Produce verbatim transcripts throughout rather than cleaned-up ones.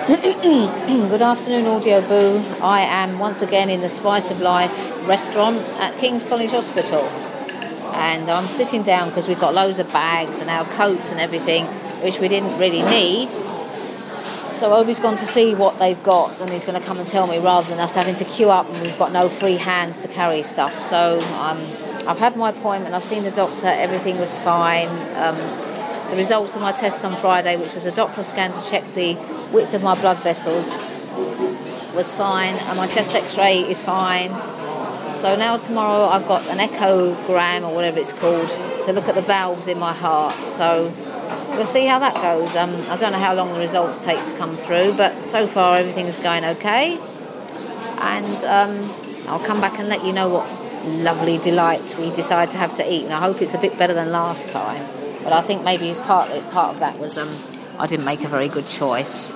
Good afternoon, Audio Boo. I am once again in the Spice of Life restaurant at King's College Hospital. And I'm sitting down because we've got loads of bags and our coats and everything, which we didn't really need. So Obi's gone to see what they've got and he's going to come and tell me rather than us having to queue up and we've got no free hands to carry stuff. So um, I've had my appointment, I've seen the doctor, everything was fine. Um, the results of my test on Friday, which was a Doppler scan to check the width of my blood vessels, was fine, and my chest x-ray is fine. So now tomorrow I've got an echogram or whatever it's called to look at the valves in my heart. So we'll see how that goes. Um, I don't know how long the results take to come through, but so far everything is going okay. And um, I'll come back and let you know what lovely delights we decide to have to eat. And I hope it's a bit better than last time. But I think maybe it's part, part of that was um, I didn't make a very good choice.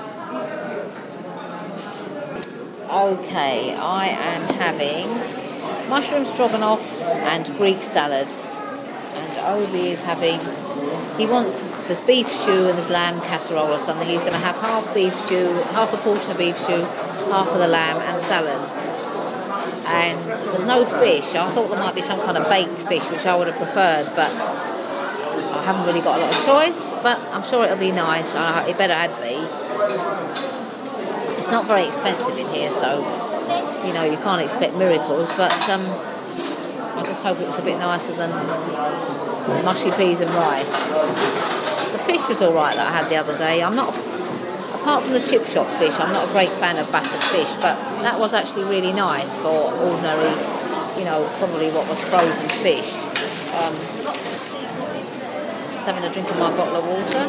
Okay, I am having mushroom stroganoff and Greek salad. And Obi is having... He wants, there's beef stew and there's lamb casserole or something. He's going to have half beef stew, half a portion of beef stew, half of the lamb and salad. And there's no fish. I thought there might be some kind of baked fish, which I would have preferred, but I haven't really got a lot of choice. But I'm sure it'll be nice. It better had be. It's not very expensive in here, so, you know, you can't expect miracles, but um, I just hope it was a bit nicer than mushy peas and rice. The fish was all right that I had the other day. I'm not, apart from the chip shop fish, I'm not a great fan of battered fish, but that was actually really nice for ordinary, you know, probably what was frozen fish. Um, just having a drink of my bottle of water.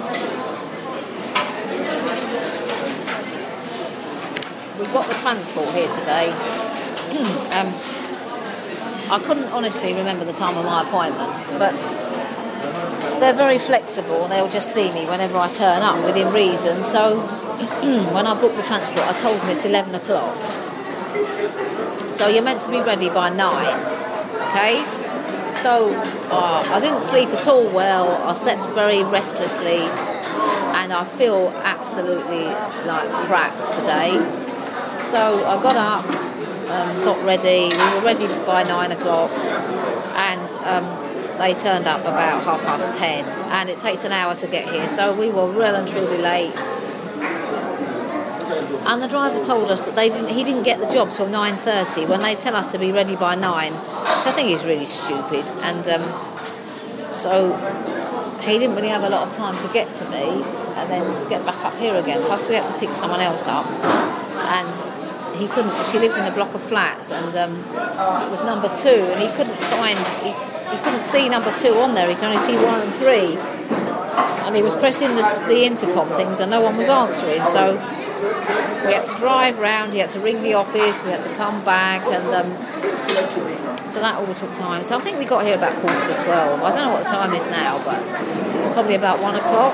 We've got the transport here today. um, I couldn't honestly remember the time of my appointment, but they're very flexible and they'll just see me whenever I turn up within reason. So when I booked the transport, I told them it's eleven o'clock. So you're meant to be ready by nine, okay? So uh, I didn't sleep at all well. I slept very restlessly and I feel absolutely like crap today. So I got up, um, got ready. We were ready by nine o'clock, and um, they turned up about half past ten. And it takes an hour to get here, so we were well and truly late. And the driver told us that they didn't. He didn't get the job till nine thirty. When they tell us to be ready by nine, which I think is really stupid. And um, so he didn't really have a lot of time to get to me, and then to get back up here again. Plus, we had to pick someone else up. And he couldn't, she lived in a block of flats and um, it was number two and he couldn't find, he, he couldn't see number two on there, he could only see one and three. And he was pressing the, the intercom things and no one was answering, so we had to drive round, he had to ring the office, we had to come back, and um, so that all took time. So I think we got here about quarter to twelve. I don't know what the time is now, but it's probably about one o'clock.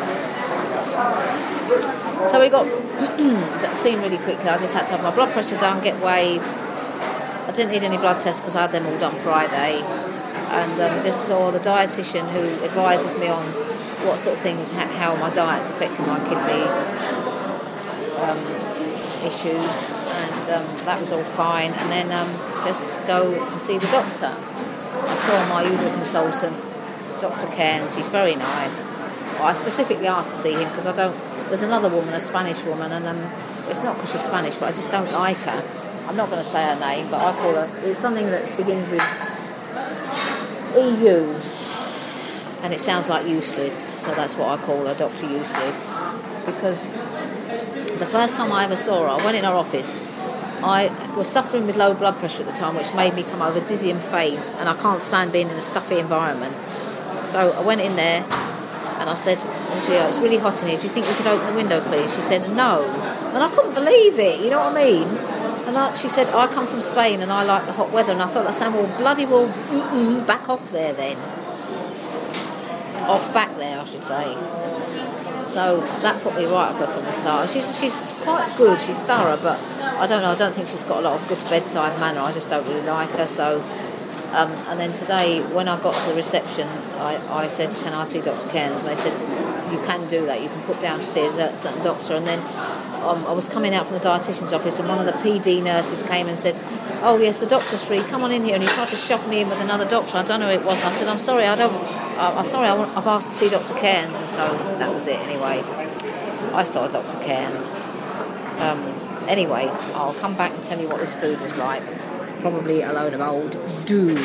So we got seen really quickly. I just had to have my blood pressure done, get weighed. I didn't need any blood tests because I had them all done Friday. And um, just saw the dietitian who advises me on what sort of things, how my diet's affecting my kidney um, issues. And um, that was all fine. And then um, just go and see the doctor. I saw my usual consultant, Doctor Cairns. He's very nice. I specifically asked to see him because I don't... There's another woman, a Spanish woman, and um, it's not because she's Spanish, but I just don't like her. I'm not going to say her name, but I call her... It's something that begins with E U, and it sounds like useless, so that's what I call her, Doctor Useless. Because the first time I ever saw her, I went in her office. I was suffering with low blood pressure at the time, which made me come over dizzy and faint, and I can't stand being in a stuffy environment. So I went in there, and I said, oh dear, it's really hot in here. Do you think you could open the window, please? She said, no. And I couldn't believe it, you know what I mean? And I, she said, I come from Spain and I like the hot weather. And I felt like saying, well, bloody well, mm-mm, back off there then. Off back there, I should say. So that put me right up her from the start. She's she's quite good, she's thorough, but I don't know, I don't think she's got a lot of good bedside manner. I just don't really like her, so... Um, and then today, when I got to the reception, I, I said, can I see Doctor Cairns? And they said, you can do that. You can put down to see a certain doctor. And then um, I was coming out from the dietitian's office, and one of the P D nurses came and said, "Oh yes, the doctor's free. Come on in here." And he tried to shove me in with another doctor. I don't know who it was. And I said, "I'm sorry, I don't. Uh, I'm sorry. I want, I've asked to see Doctor Cairns." And so that was it. Anyway, I saw Doctor Cairns. Um, anyway, I'll come back and tell you what this food was like. Probably a load of old doo.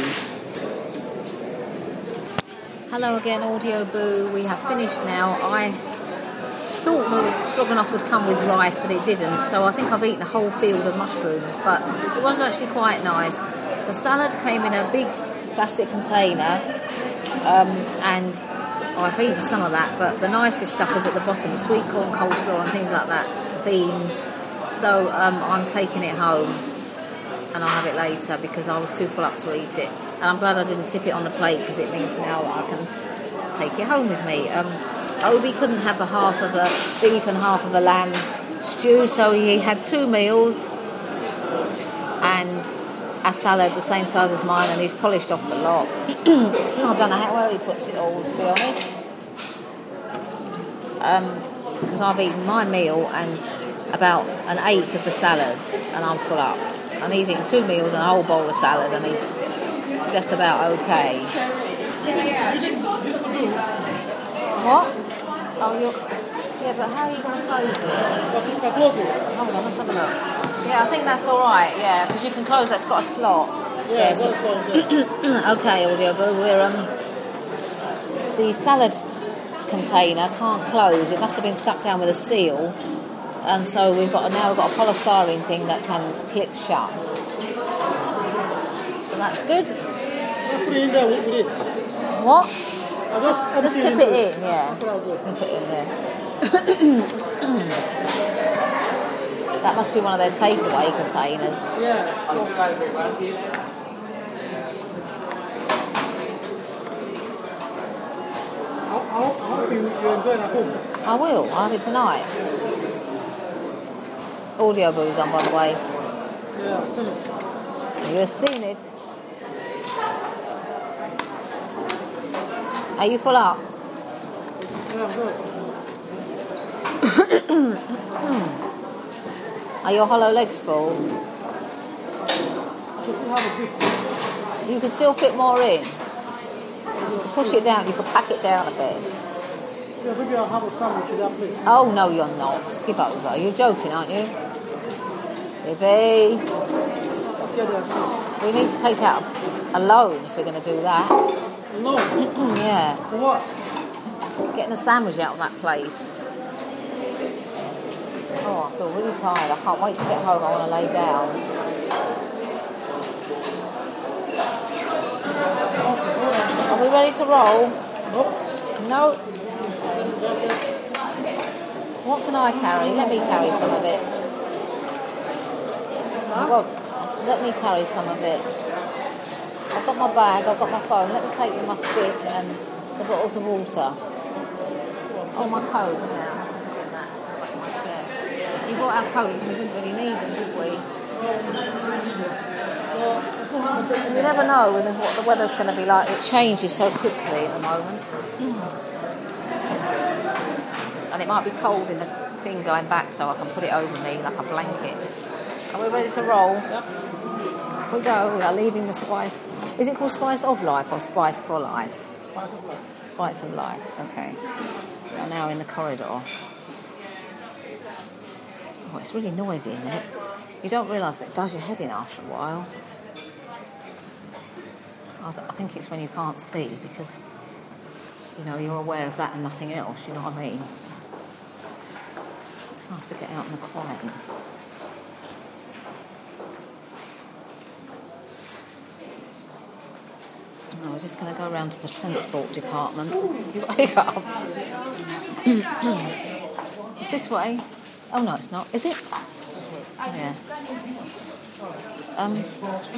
Hello again, Audio Boo. We have finished now. I thought the stroganoff would come with rice, but it didn't. So I think I've eaten a whole field of mushrooms, but it was actually quite nice. The salad came in a big plastic container, um, and I've eaten some of that, but the nicest stuff was at the bottom, sweet corn coleslaw and things like that, beans. So um, I'm taking it home, and I'll have it later because I was too full up to eat it. And I'm glad I didn't tip it on the plate because it means now that I can take it home with me. Um, Obi couldn't have a half of a beef and half of a lamb stew, so he had two meals and a salad the same size as mine, and he's polished off the lot. I don't know how where he puts it all, to be honest. Um, because I've eaten my meal and about an eighth of the salad, and I'm full up. And he's eaten two meals and a whole bowl of salad, and he's just about okay. What? Oh, you're... Yeah, but how are you going to close it? Hold on, let's have a look. Yeah, I think that's all right, yeah, because you can close that. It's got a slot. Yeah, yeah so... Okay, Audio Boo, we're... Um... The salad container can't close. It must have been stuck down with a seal. And so we've got now we've got a polystyrene thing that can clip shut. So that's good. I'll put it in there with it. What? I'll Just, just tip it in, in yeah. That's what I'll do. And put it in there. That must be one of their takeaway containers. Yeah. I hope you, you enjoy it at home. I will. I'll have it tonight. Audio Boo's on, by the way. Yeah, I've seen it. You've seen it. Are you full up? Yeah, I'm good. Are your hollow legs full? I can still have a bit. You can still fit more in. Push it down. You can pack it down a bit. Yeah, maybe I'll have a sandwich in that place. Oh, no, you're not. Give over. You're joking, aren't you? Baby. I'll get there soon. We need to take out a loan if we're going to do that. No. Yeah. For what? Getting a sandwich out of that place. Oh, I feel really tired. I can't wait to get home. I want to lay down. Are we ready to roll? Nope. No. What can I carry? Let me carry some of it. Well, let me carry some of it. I've got my bag, I've got my phone. Let me take my stick and the bottles of water. Oh, my coat. Yeah, I mustn't forget that. It's in the back of my chair. You brought our coats and we didn't really need them, did we? You never know with what the weather's going to be like. It changes so quickly at the moment. And it might be cold in the thing going back, so I can put it over me like a blanket. Are we ready to roll? Yep. Off we go. We are leaving the Spice. Is it called Spice of Life or Spice for Life? Spice of life. Spice of Life. Okay. We are now in the corridor. Oh, it's really noisy in there. You don't realise, but it does your head in after a while. I, th- I think it's when you can't see because, you know, you're aware of that and nothing else. You know what I mean? It's nice to get out in the quietness. No, we're just going to go around to the transport department. You've got hiccups. Is this way? Oh, no, it's not. Is it? Yeah. Um...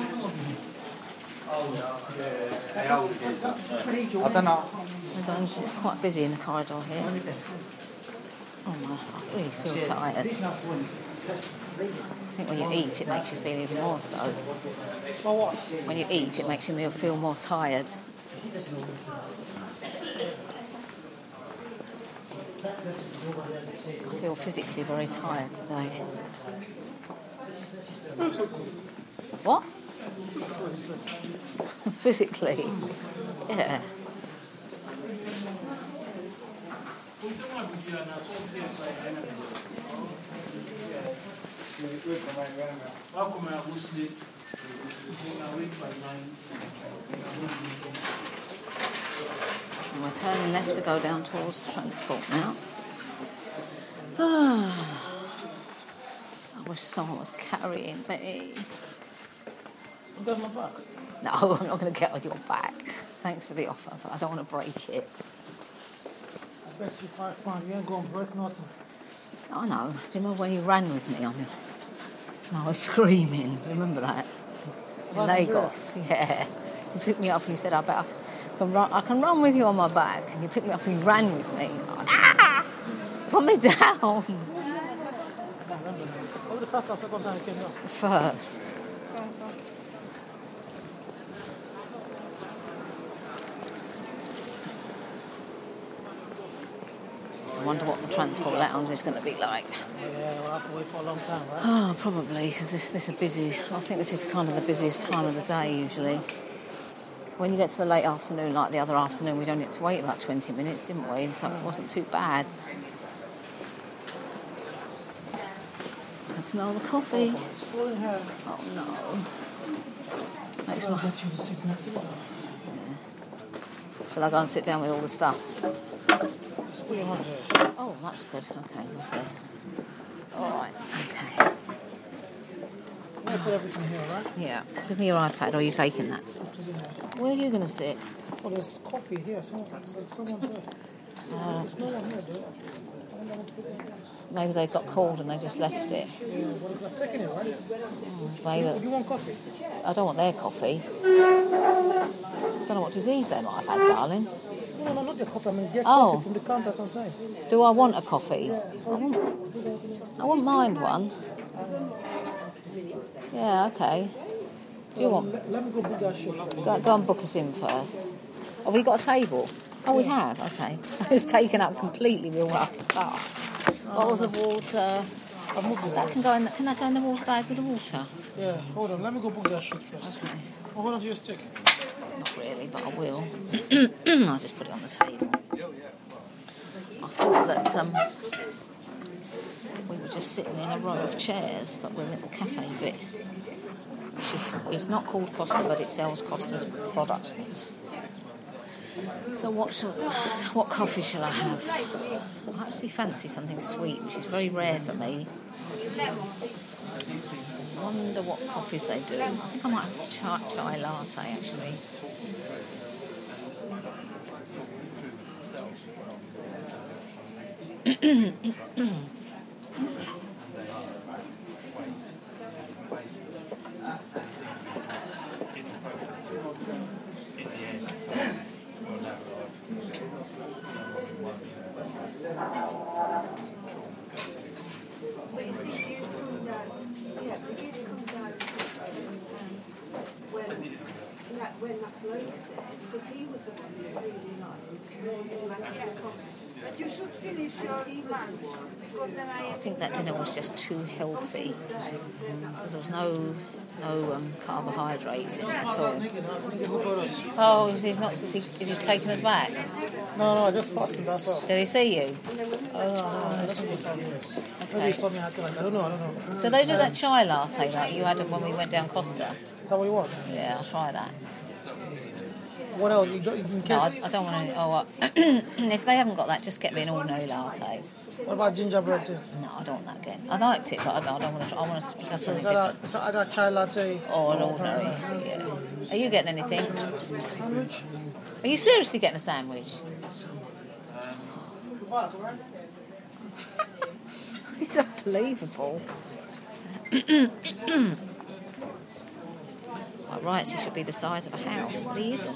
I don't know. We're going to, it's quite busy in the corridor here. Oh my, I really feel tired. I think when you eat, it makes you feel even more so. When you eat, it makes you feel more tired. I feel physically very tired today. What? Physically? Yeah. And we're turning left to go down towards transport now. I wish someone was carrying me. You got my back? No, I'm not going to get on your back. Thanks for the offer, but I don't want to break it. I bet you five pounds. You ain't going to break nothing. I know. Do you remember when you ran with me on it? And I was screaming. Remember that? In Lagos. Yeah. You picked me up and you said, I bet I can run, I can run with you on my back. And you picked me up and you ran with me. Like, ah! Put me down. What was the first or second time you came here? First. I wonder what the transport lounge is going to be like. Yeah, we'll have to wait for a long time, right? Oh, probably, because this, this is busy. I think this is kind of the busiest time of the day, usually. When you get to the late afternoon, like the other afternoon, we only had to wait about twenty minutes, didn't we? So it wasn't too bad. I smell the coffee. Oh, it's falling here. Oh, no. Makes I'll my... get you to sit next to me. Shall I go and sit down with all the stuff? Just put your hand here. Oh, that's good. Okay, lovely. All right, okay. I'm going to put everything here, right? Yeah. Give me your iPad, or are you taking that? Where are you going to sit? Oh, there's coffee here. Someone, someone here. Uh, There's no one here, dude. maybe they got called and they just left it. Yeah, well, I've taken it, right? Maybe. Do you want coffee? I don't want their coffee. I don't know what disease they might have had, darling. No, no, not their coffee. I mean, get Oh. coffee from the counter, that's what I'm saying. Do I want a coffee? I wouldn't, I wouldn't mind one. Yeah, okay. Do you want? Let, let me go book that shit first. Go, go and book us in first. Have we got a table? Oh, we have. Okay. It's taken up completely with all our stuff. Bottles of water. I've moved it. That can go in. Can that go in the water bag with the water? Yeah, hold on. Let me go book that shit first. Okay. Oh, hold on to your stick. Not really, but I will. I'll just put it on the table. I thought that um, we were just sitting in a row of chairs, but we're at the cafe bit, which is it's not called Costa, but it sells Costa's products. So what shall, what coffee shall I have? I actually fancy something sweet, which is very rare for me. I wonder what coffees they do. I think I might have a chai, chai latte, actually. When that bloke said, because he was the one who really liked that you should finish your lunch because then I I think that dinner was just too healthy because there was no no um, carbohydrates in it at all. Oh, is he not? Is he, is he taking us back? No, no, I just passed him, that's all. Did he see you? I don't know, I don't know. I don't think he saw me. Maybe he saw me acting like, I don't know, I don't know. Do they do that chai latte like you had when we went down Costa? Is that what you want? Yeah, I'll try that. What else? You don't, in case... No, I, I don't want any. Oh, uh, if they haven't got that, just get me an ordinary latte. What about gingerbread tea? No, I don't want that again. I liked it, but I don't, I don't want to. I want to have So something is that a, different. is that either chai latte Or an ordinary. Yeah. Are you getting anything? Are you seriously getting a sandwich? It's unbelievable. By rights, he should be the size of a house, but he isn't.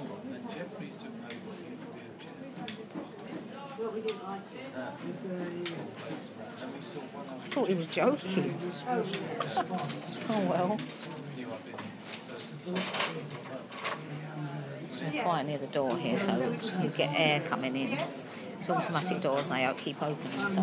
I thought he was joking. Oh well. We're quite near the door here, so you get air coming in. it's automatic doors and they keep opening, so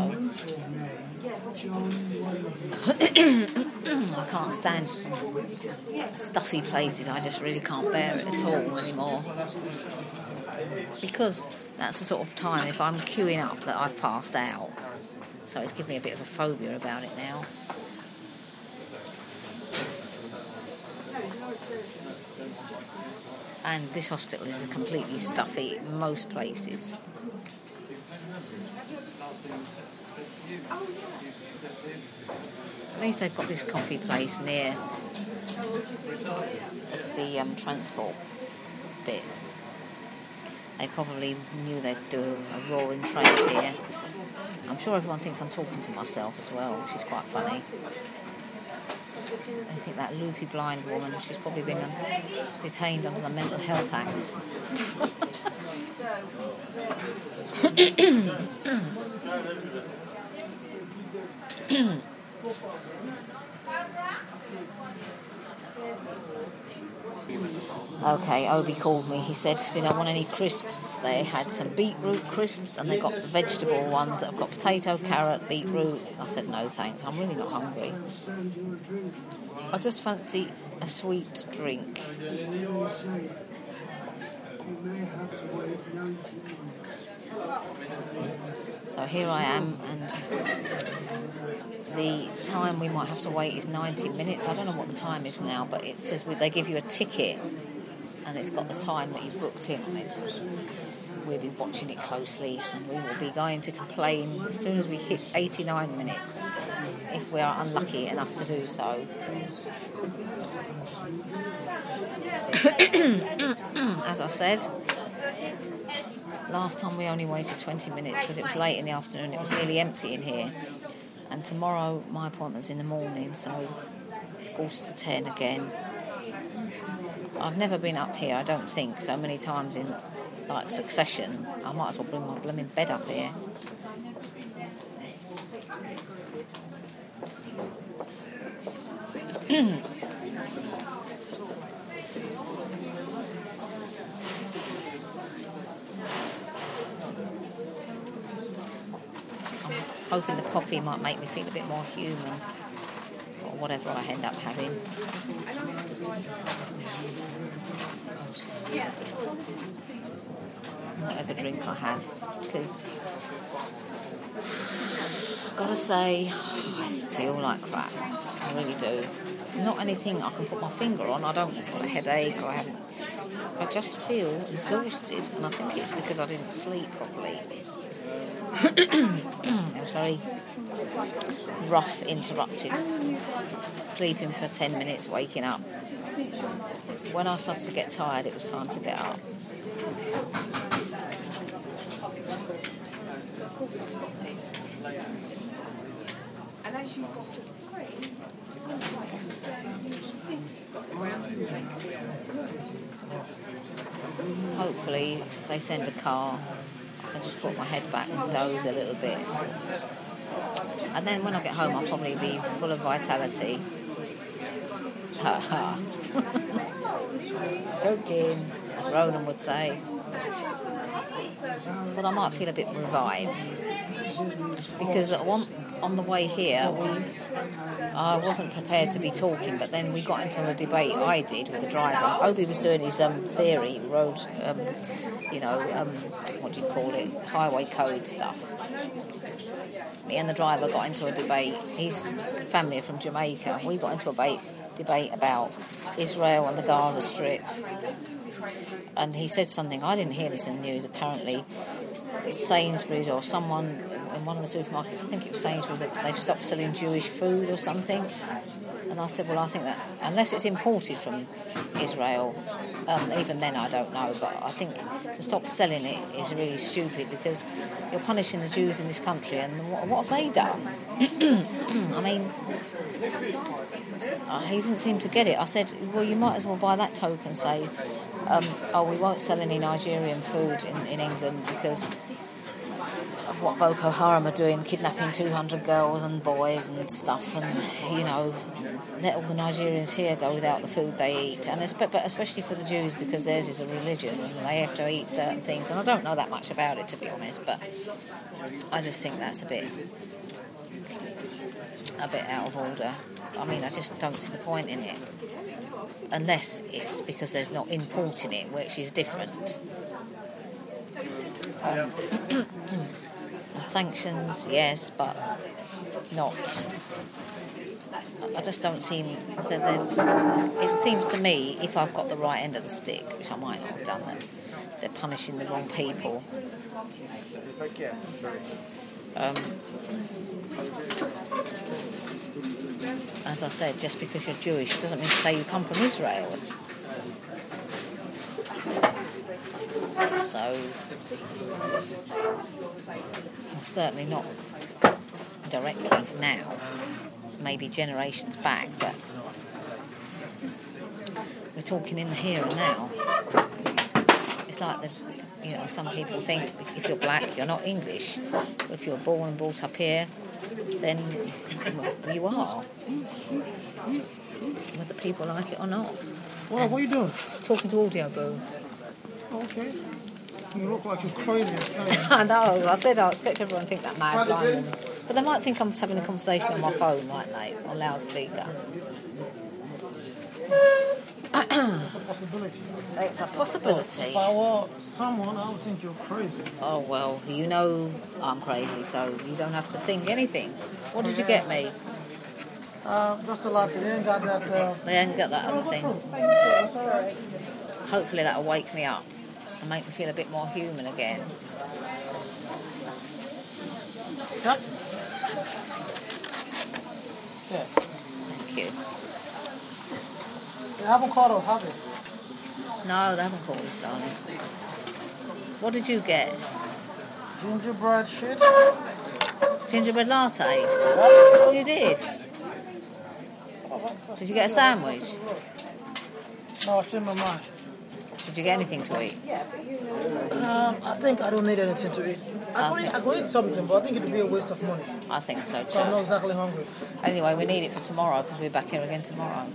I can't stand stuffy places. I just really can't bear it at all anymore, because that's the sort of time, if I'm queuing up, that I've passed out. So it's given me a bit of a phobia about it now. And this hospital is completely stuffy in most places. At least they've got this coffee place near the um, transport bit. They probably knew they'd do a roaring trade here. I'm sure everyone thinks I'm talking to myself as well, which is quite funny. I think that loopy blind woman, she's probably been um, detained under the Mental Health Act. Okay, Obi called me. He said, did I want any crisps? They had some beetroot crisps, and they got vegetable ones that have got potato, carrot, beetroot. I said, no thanks, I'm really not hungry. I just fancy a sweet drink. So here I am, and the time we might have to wait is ninety minutes. I don't know what the time is now, but it says they give you a ticket, and it's got the time that you booked in on it. We'll be watching it closely, and we will be going to complain as soon as we hit eighty-nine minutes, if we are unlucky enough to do so. As I said, last time we only waited twenty minutes because it was late in the afternoon. It was nearly empty in here. And tomorrow my appointment's in the morning, so it's quarter to ten again. I've never been up here, I don't think, so many times in like succession. I might as well bring my blooming bed up here. Hoping the coffee might make me feel a bit more human, or whatever I end up having. Whatever drink I have, because I've got to say, I feel like crap. I really do. Not anything I can put my finger on. I don't have a headache, or I haven't. I just feel exhausted, and I think it's because I didn't sleep properly. It was very rough, interrupted sleeping for ten minutes, waking up. When I started to get tired, it was time to get up. And as you got to three, hopefully, if they send a car, I just put my head back and doze a little bit. And then when I get home, I'll probably be full of vitality. Ha ha. Joking, as Ronan would say. But I might feel a bit revived. Because at one, on the way here, we I wasn't prepared to be talking, but then we got into a debate, I did, with the driver. Obi was doing his um, theory, road, um, you know, um, what do you call it, highway code stuff. Me and the driver got into a debate. His family are from Jamaica. We got into a debate, debate about Israel and the Gaza Strip. And he said something, I didn't hear this in the news, apparently it's Sainsbury's or someone in one of the supermarkets, I think it was Sainsbury's, they've stopped selling Jewish food or something. And I said, well, I think that unless it's imported from Israel, um, even then I don't know, but I think to stop selling it is really stupid, because you're punishing the Jews in this country, and what, what have they done? I mean, uh, he didn't seem to get it. I said, well, you might as well by that token say, um, oh, we won't sell any Nigerian food in, in England because of what Boko Haram are doing, kidnapping two hundred girls and boys and stuff, and, you know, let all the Nigerians here go without the food they eat. And it's, but especially for the Jews, because theirs is a religion and they have to eat certain things. And I don't know that much about it, to be honest, but I just think that's a bit, a bit out of order. I mean, I just don't see the point in it. Unless it's because there's not import in it, which is different. Um, sanctions, yes, but not. I just don't seem that. It seems to me, if I've got the right end of the stick, which I might not have done, that they're punishing the wrong people. Um, as I said, just because you're Jewish doesn't mean to say you come from Israel. So, well, certainly not directly now, maybe generations back, but we're talking in the here and now. It's like the, you know, some people think if you're black, you're not English. If you're born and brought up here, then you are. Whether people like it or not. Well, what are you doing? Talking to Audio Boo. Okay. You look like you're crazy. I know. I said I expect everyone to think that mad blind woman. But they might think I'm having a conversation on my phone, mightn't they? On loudspeaker. It's a possibility. It's a possibility. If I were someone, I would think you're crazy. Oh, well, you know I'm crazy, so you don't have to think anything. What did you get me? Uh, just a latte. They ain't got that... Uh... They ain't got that other thing. Hopefully that'll wake me up and make me feel a bit more human again. Yep. Yeah. Thank you. They haven't called us, have they? No, they haven't called us, darling. What did you get? Gingerbread shit. Gingerbread latte? Oh, you did? Did you get a sandwich? No, it's in my mind. Did you get anything to eat? Um, I think I don't need anything to eat. I could, eat, I could eat something, but I think it would be a waste of money. I think so So I'm not too. exactly hungry. Anyway, we need it for tomorrow because we're back here again tomorrow.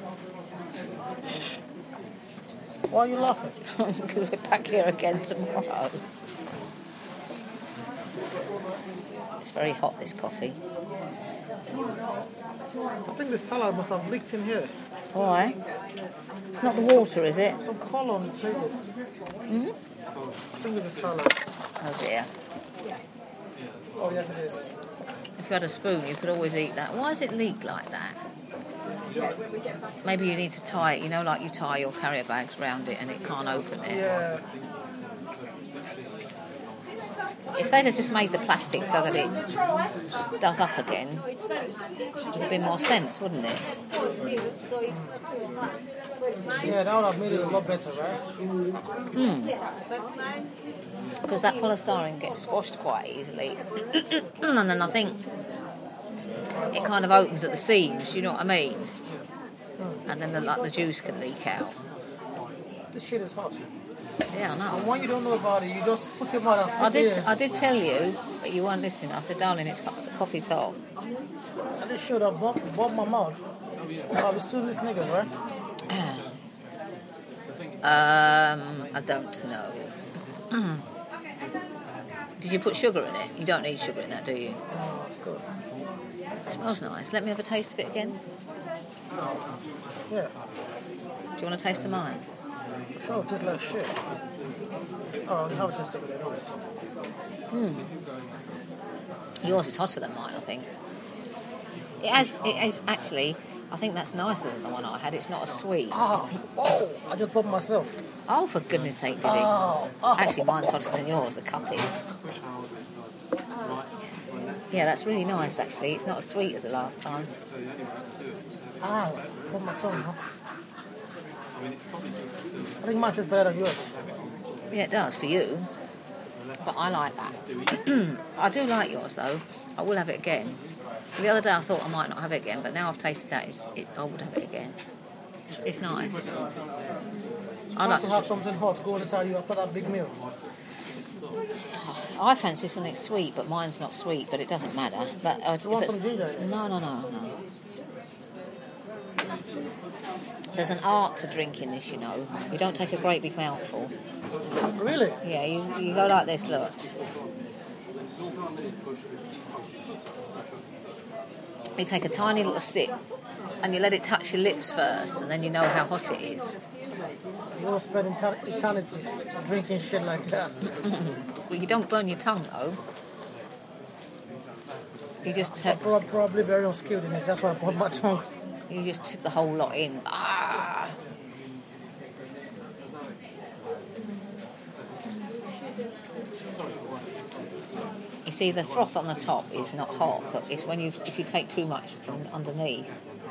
Why are you laughing? Because we're back here again tomorrow. It's very hot, this coffee. I think the salad must have leaked in here. Why? Not the water, is it? Some colour on the table. Mm-hmm. I think it's a salad. Oh dear. Oh, yes, it is. If you had a spoon, you could always eat that. Why does it leak like that? Maybe you need to tie it, you know, like you tie your carrier bags round it and it can't open it. Yeah. If they'd have just made the plastic so that it does up again, it would have been more sense, wouldn't it? Yeah, that would have made it a lot better, right? Hmm. Because that polystyrene gets squashed quite easily. And then I think it kind of opens at the seams, you know what I mean? And then the, like the juice can leak out. This shit is hot. Yeah, I know. And when you don't know about it, you just put your mouth and sit I did. there. I did tell you, but you weren't listening. I said, "Darling, it's the coffee's hot." I just should have bumped, bumped my mouth. I'll be suing this nigga, right? Um, I don't know. Did you put sugar in it? You don't need sugar in that, do you? Oh, it's good. It smells nice. Let me have a taste of it again. Yeah. Do you want a taste of mine? Sure, it tastes like shit. Oh, have a taste of it anyways. Hmm. Yours is hotter than mine, I think. It has. It is actually. I think that's nicer than the one I had. It's not as sweet. Oh, oh, I just bumped myself. Oh, for goodness sake, Dibby. Oh, oh. Actually, mine's hotter than yours, the cup is. Yeah, that's really nice, actually. It's not as sweet as the last time. Ow, bumped my tongue, huh? I think mine tastes better than yours. Yeah, it does, for you. But I like that. I do like yours, though. I will have it again. The other day I thought I might not have it again, but now I've tasted that, it's, it, I would have it again. It's nice. I I like like to have to... something hot go inside you after that big meal. I fancy something sweet, but mine's not sweet, but it doesn't matter. But uh, You want if some it's- ginger? No, no, no, no. There's an art to drinking this, you know. You don't take a great big mouthful. Really? Yeah, you, you go like this, look. You take a tiny little sip and you let it touch your lips first, and then you know how hot it is. You don't spend enter- eternity drinking shit like that. Well, you don't burn your tongue, though. You just I'm tip, prob- probably very unskilled in it. That's why I brought my tongue. you just tip the whole lot in. Ah! You see, the froth on the top is not hot, but it's when you if you take too much from underneath.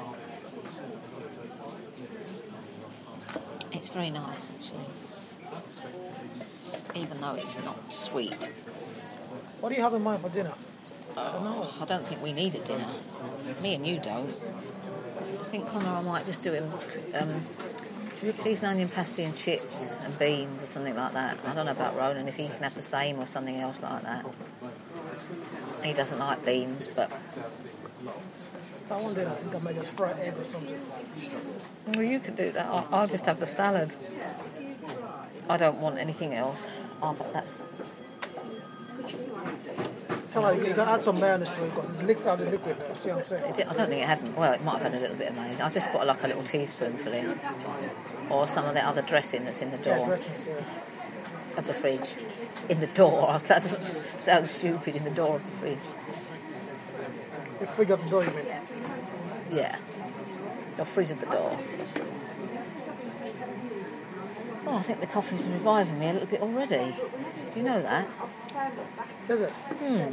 It's very nice, actually, even though it's not sweet. What do you have in mind for dinner? I don't know. I don't think we need a dinner. Me and you don't. I think Connor, I might just do him um, cheese and onion pasty and chips and beans or something like that. I don't know about Ronan, if he can have the same or something else like that. He doesn't like beans, but... If I want dinner, I think I might just fry egg or something. Well, you could do that. I'll, I'll just have the salad. I don't want anything else. Oh, but that's... Tell her you can add some mayonnaise to it because it's licked out the liquid now. See what I'm saying? It did- I don't think it had... Well, it might have had a little bit of mayonnaise. I'll just put like a little teaspoonful in. Or some of the other dressing that's in the Yeah, door dressings, yeah. of the fridge. In the door. That doesn't sound stupid. In the door of the fridge. The fridge of the door, you mean? Yeah. The fridge at the door. Oh, I think the coffee's reviving me a little bit already. Do you know that? Is it? Hmm.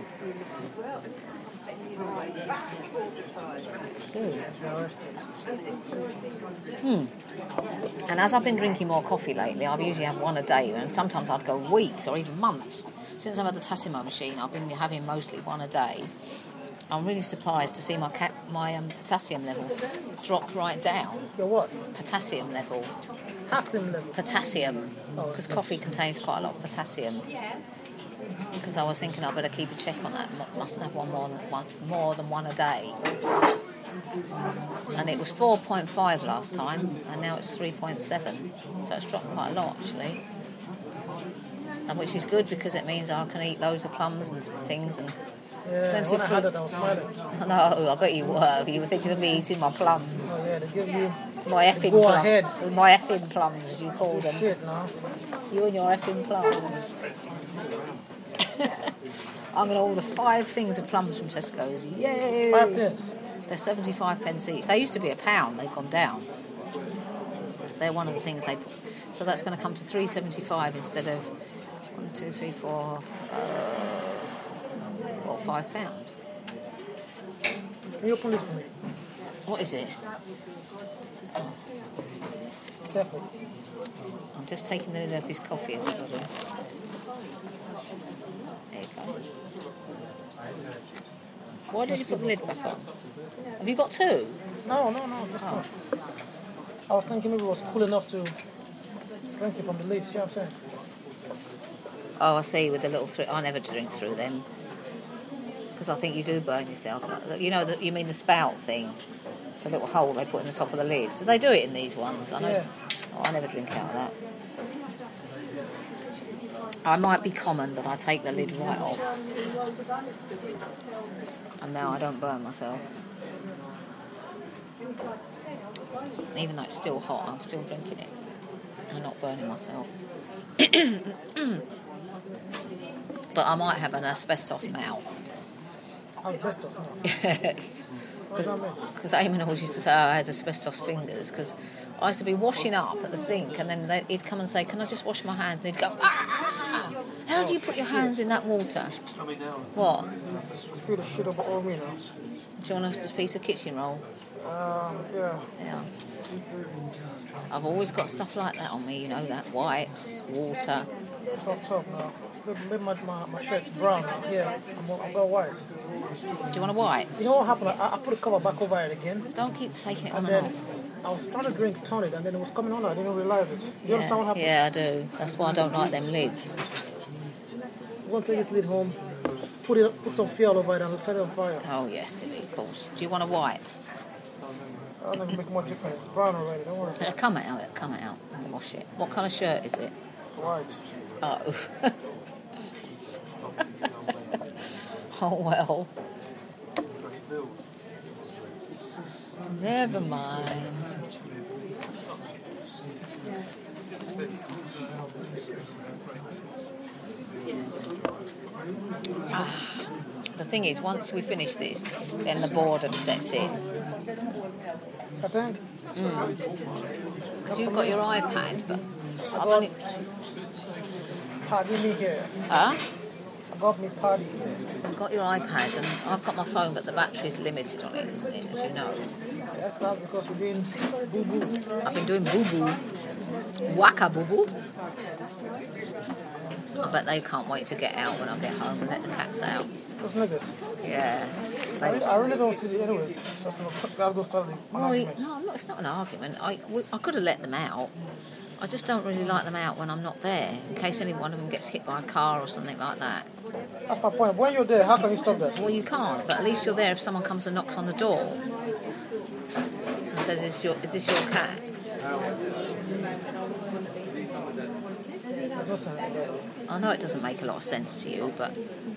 Interesting. Hmm. And as I've been drinking more coffee lately, I usually have one a day, and sometimes I'd go weeks or even months. Since I've had the Tassimo machine, I've been having mostly one a day. I'm really surprised to see my ca- my um, potassium level drop right down. Your what? Potassium level. Potassium level. Potassium. Oh, Because okay. coffee contains quite a lot of potassium. Because I was thinking I better keep a check on that. M- Mustn't have one more than one more than one a day. And it was four point five last time, and now it's three point seven. So it's dropped quite a lot, actually. And which is good because it means I can eat loads of plums and s- things. And Yeah, plenty when of I had fruit. it, I was smiling. No, I bet you were. You were thinking of me eating my plums. Oh, yeah, they give you My effing go plums. ahead. My effing plums, as you call good them. shit now. You and your effing plums. I'm going to order five things of plums from Tesco's. Yay! Five tins. They're seventy-five pence each. They used to be a pound. They've gone down. They're one of the things they put. So that's going to come to three seventy-five instead of one, two, three, four, uh, or five pound. Can you open this for me? What is it? Careful. I'm just taking the lid off his coffee, everybody. There you go. Why did you put the lid back on? Have you got two? No, no, no, just Oh. one. I was thinking maybe it was cool enough to drink it from the lid. See what I'm saying? Oh, I see, with the little... Th- I never drink through them. Because I think you do burn yourself. You know, the, you mean the spout thing? The little hole they put in the top of the lid. Do they do it in these ones? I know. Yeah. Oh, I never drink out of that. I might be common, but I take the lid right off. And now I don't burn myself. Even though it's still hot, I'm still drinking it. I'm not burning myself. But I might have an asbestos mouth. Asbestos. No. Yes. What does that mean? Because Eamon always used to say, oh, I had asbestos fingers, because I used to be washing up at the sink, and then they, he'd come and say, can I just wash my hands? And he'd go, ah! How do you put your hands in that water? What? Spill the shit over all me now. Do you want a piece of kitchen roll? Um, yeah. Yeah. I've always got stuff like that on me, you know, that wipes, water. Top top now. Maybe maybe my, my, my shirt's brown. Yeah, I'm, I'm got white. Do you want a wipe? You know what happened? I, I put the cover back over it again. Don't keep taking it on And and then off. I was trying to drink tonic and then it was coming on. I didn't realize it. You understand what Yeah, happened? yeah, I do. That's why I don't like them lids. going to take this lid home, put it, put some fuel over it, and set it on fire. Oh, yes, Timmy, of course. Do you want a white? I don't know if it make much difference. It's brown already. Don't worry. It'll come out, it'll come out. I'll wash it. What colour shirt is it? It's white. Oh. Oh, well. Never mind. Ah, the thing is, once we finish this, then the boredom sets in. I think. Because you've got your iPad, but I've only... Paddy me here. Huh? I got me paddy here. I've got your iPad, and I've got my phone, but the battery's limited on it, isn't it, as you know? Yes, that's because we're doing boo-boo. I've been doing boo-boo. Waka boo-boo. I bet they can't wait to get out when I get home and let the cats out. Those niggas. Yeah. I really, I really don't see it anyways. That's not, that's going to start an Well, argument. no, I'm not, it's not an argument. I, we, I could have let them out. I just don't really like them out when I'm not there, in case any one of them gets hit by a car or something like that. That's my point. When you're there, how can you stop that? Well, you can't, but at least you're there if someone comes and knocks on the door and says, is, your, is this your cat? It doesn't. I know it doesn't make a lot of sense to you, but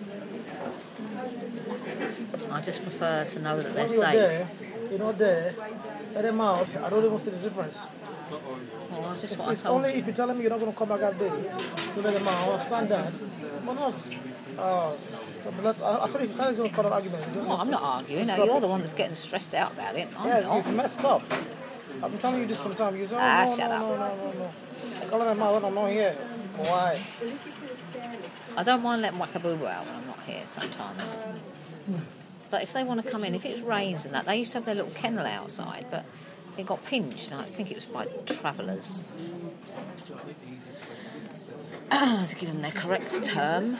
I just prefer to know that they're When you're safe. there, you're not there, let them out. I don't even see the difference. Well, that's just It's, what I it's told only you. if you're telling me you're not going to come back that day, you let them out. I understand that. But not. Uh, but let's, I, I said if you're going to call an argument. you just- Well, I'm not arguing. No, Stop you're it. the one that's getting stressed out about it. I'm Yeah, not. you've messed up. I've been telling you this sometimes. You say, oh, Ah, no, shut no, up. no, no, no, no. I call them out when I'm not here. Why? I don't mind letting Waka-boo-boo out when I'm not here sometimes. But if they want to come in, if it rains and that, they used to have their little kennel outside, but it got pinched, and I think it was by travellers. To give them their correct term.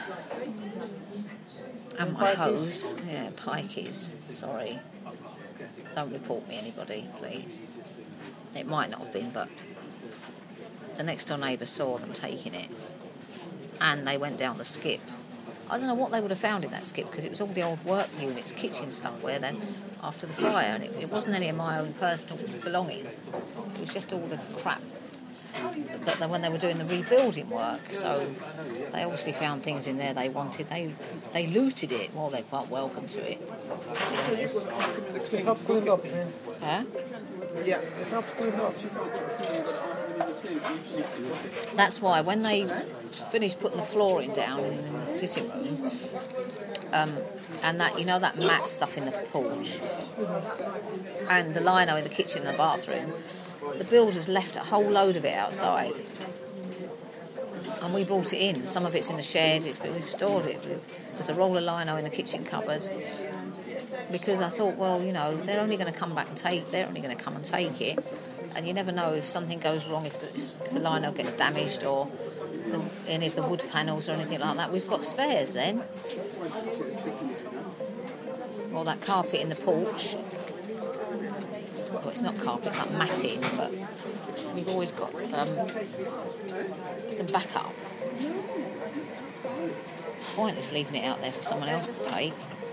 And my hose. Yeah, pikeys. Sorry. Don't report me, anybody, please. It might not have been, but the next door neighbour saw them taking it. And they went down the skip. I don't know what they would have found in that skip, because it was all the old work units, kitchen stuff, where then after the fire, and it, it wasn't any of my own personal belongings. It was just all the crap that they, when they were doing the rebuilding work. So they obviously found things in there they wanted. They they looted it. Well, they're quite welcome to it, to be honest. They help clean up, man. Huh? Yeah. They help clean up. That's why when they finished putting the flooring down in, in the sitting room, um, and that, you know, that mat stuff in the porch, and the lino in the kitchen and the bathroom, the builders left a whole load of it outside, and we brought it in. Some of it's in the shed. It's we've stored it. There's a roll of lino in the kitchen cupboard, because I thought, well, you know, they're only going to come back and take. They're only going to come and take it. And you never know if something goes wrong, if the, if the lino gets damaged or the, any of the wood panels or anything like that. We've got spares then. Or that carpet in the porch. Well, it's not carpet, it's like matting, but we've always got um, some backup. It's pointless leaving it out there for someone else to take.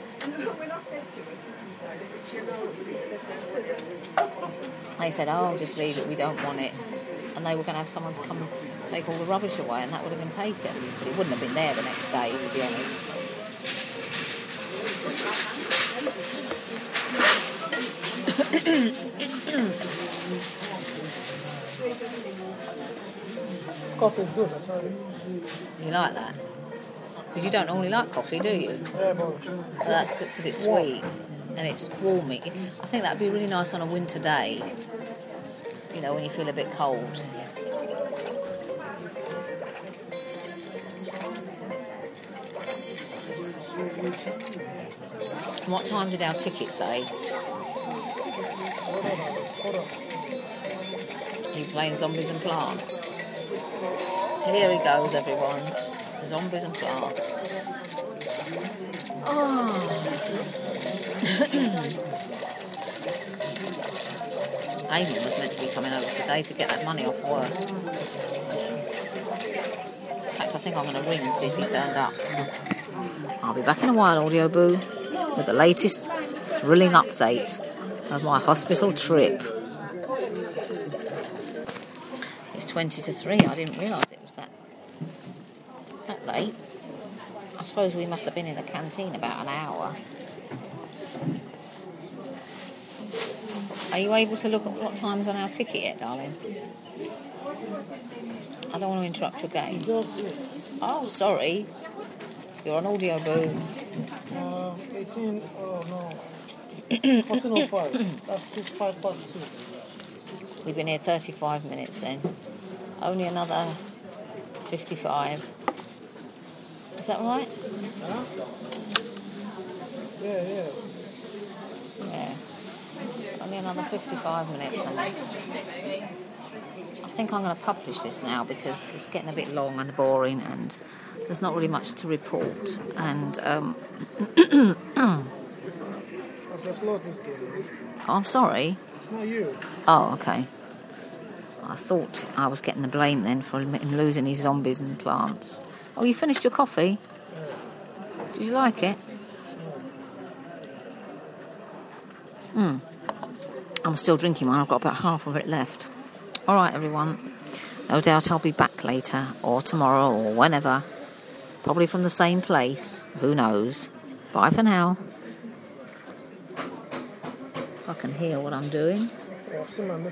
They said, oh, just leave it, we don't want it. And they were going to have someone to come and take all the rubbish away, and that would have been taken. But it wouldn't have been there the next day, to be honest. This coffee is good, I tell you. You like that? Because you don't normally like coffee, do you? Yeah, but But that's good because it's sweet and it's warming. I think that would be really nice on a winter day, you know, when you feel a bit cold. What time did our ticket say? hold on, hold on. Are you playing Zombies and Plants? Here he goes, everyone. Zombies and Plants. Oh. Amy was meant to be coming over today to get that money off work. fact, I think I'm going to ring and see if he turned up. I'll be back in a while, Audio Boo, with the latest thrilling update of my hospital trip. It's twenty to three. I didn't realise it was that that late. I suppose we must have been in the canteen about an hour. Are you able to look at what time's on our ticket yet, darling? I don't want to interrupt your game. Oh, sorry. You're on Audio Boo. Uh, eighteen, oh no. fourteen oh five. That's two, five past two. We've been here thirty-five minutes then. Only another fifty-five. Is that right? Huh? Yeah, yeah. Yeah. Only another fifty-five minutes. I think. I think I'm going to publish this now because it's getting a bit long and boring and there's not really much to report. And um, I've just lost this game. oh, I'm sorry. It's not you. Oh, okay. I thought I was getting the blame then for him losing his zombies and plants. Oh, you finished your coffee? Yeah. Did you like it? Hmm. I'm still drinking one. I've got about half of it left. All right, everyone. No doubt I'll be back later or tomorrow or whenever. Probably from the same place. Who knows? Bye for now. If I can hear what I'm doing. Oh, I've seen my message.